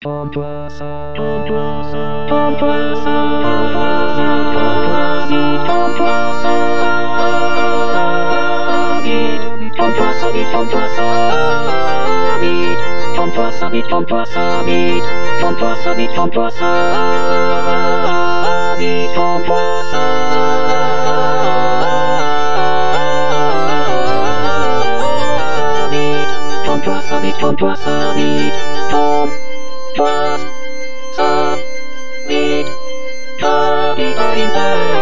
Tom Twassa, Tom Twassa, Tom Twassa, Tom Twassa, Tom Twassa, Tom Twassa, Tom Twassa, Tom Twassa, Tom Twassa, Tom Twassa, Tom Twassa, Tom Twassa. Tom Twassa, Tom Twassa, Tom Twassa, Tom Twassa,